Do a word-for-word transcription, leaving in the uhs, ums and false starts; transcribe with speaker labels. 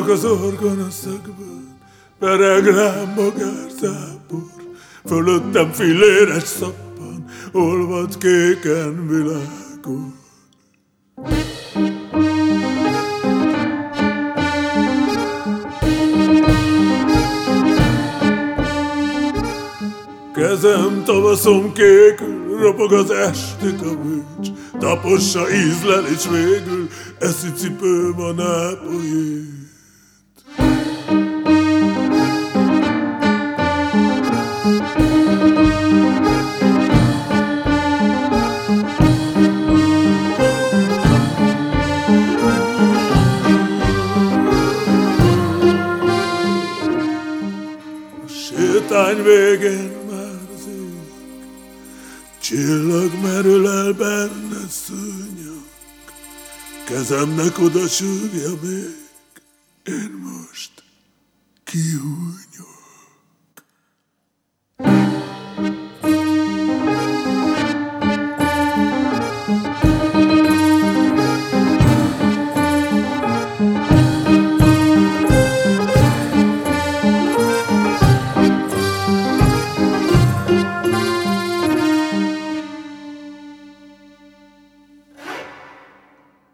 Speaker 1: Állok az orgonaszögből, pereg rám bogártábor, fölöttem filléres szappan, olvad kéken világos. Kezem tavaszom kékül, ropog az esti kavics, tapossa ízlel és végül eszi cipőm a nápolyét. A sétány végén csillag merül el benne szőnyak, kezemnek oda súgja még, én most kihúnyok.